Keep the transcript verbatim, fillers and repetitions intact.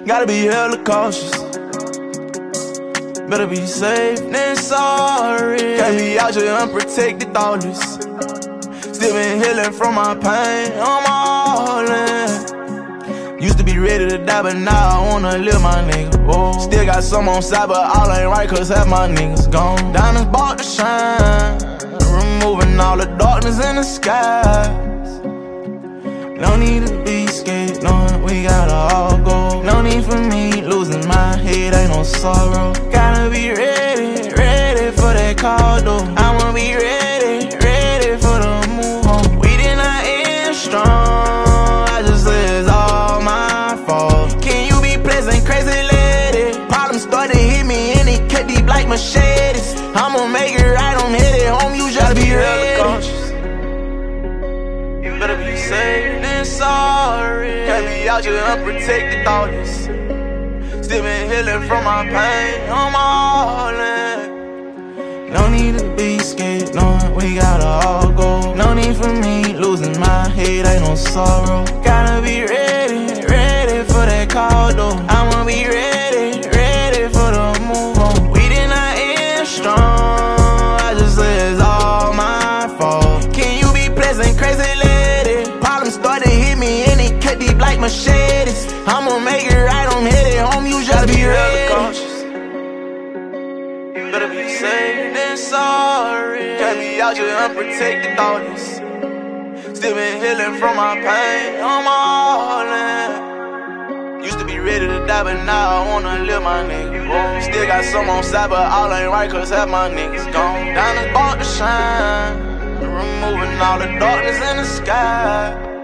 Gotta be hella cautious. Better be safe than sorry. Can't be out here unprotected, thoughtless. Still been healing from my pain, I'm all in. Used to be ready to die, but now I wanna live, my nigga. Whoa. Still got some on side, but all ain't right, cause half my niggas gone. Diamonds bought to shine, removing all the darkness in the skies. No need to be scared, knowing we gotta all go. No need for me losing my head, ain't no sorrow. Gotta be ready, ready for that call, though. I wanna be ready, ready for the move on. We did not end strong, I just said it's all my fault. Can you be pleasant, crazy lady? Problems started to hit me and it cut deep like machetes. I'ma make it right, I'm headed home, you just be ready. You better be safe than sorry. Can't be out here unprotected, thoughtless. Still been healing from my pain, I'm all in. No need to be scared, knowing we gotta all go. No need for me losing my head, ain't no sorrow. Gotta be ready, ready for that call, though. I'ma be ready, ready for the move on. We did not end strong, I just said it's all my fault. Can you be pleasant, crazy lady? Problems started to hit me and it cut deep like machetes. I'ma make it right, I'm headed home, you just be ready. Cautious. You better be safe than sorry. Can't be out here unprotected, thoughtless. Still been healing from my pain, I'm all in. Used to be ready to die, but now I wanna live, my nigga. Whoa. Still got some on side, but all ain't right, cause half my niggas gone. Diamonds bought to shine, removing all the darkness in the sky.